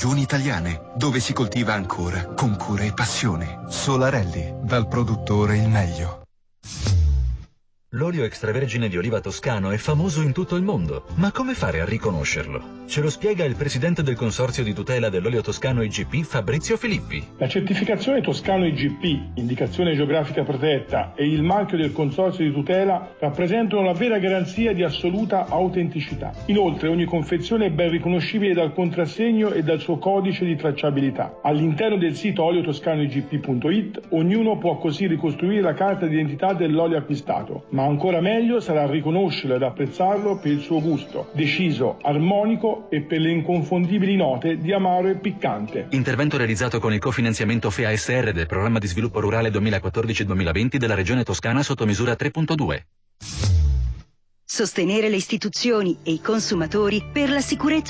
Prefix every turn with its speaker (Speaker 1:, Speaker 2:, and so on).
Speaker 1: regioni italiane, dove si coltiva ancora con cura e passione. Solarelli, dal produttore il meglio.
Speaker 2: L'olio extravergine di oliva toscano è famoso in tutto il mondo, ma come fare a riconoscerlo? Ce lo spiega il presidente del consorzio di tutela dell'olio toscano IGP, Fabrizio Filippi.
Speaker 3: La certificazione toscano IGP, indicazione geografica protetta, e il marchio del consorzio di tutela rappresentano la vera garanzia di assoluta autenticità. Inoltre ogni confezione è ben riconoscibile dal contrassegno e dal suo codice di tracciabilità. All'interno del sito oliotoscanoigp.it ognuno può così ricostruire la carta d'identità dell'olio acquistato, ma ancora meglio sarà riconoscerlo ed apprezzarlo per il suo gusto, deciso, armonico e per le inconfondibili note di amaro e piccante.
Speaker 2: Intervento realizzato con il cofinanziamento FEASR del Programma di Sviluppo Rurale 2014-2020 della Regione Toscana sotto misura 3.2.
Speaker 4: Sostenere le istituzioni e i consumatori per la sicurezza